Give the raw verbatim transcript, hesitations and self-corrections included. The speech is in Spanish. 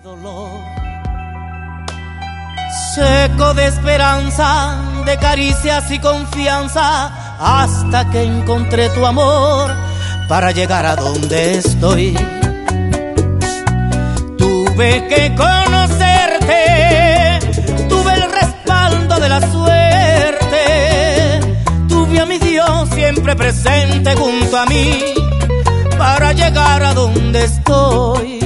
dolor, seco de esperanza, de caricias y confianza, hasta que encontré tu amor para llegar a donde estoy. Tuve que conocerte, tuve el respaldo de la suerte, tuve a mi Dios siempre presente junto a mí para llegar a donde estoy.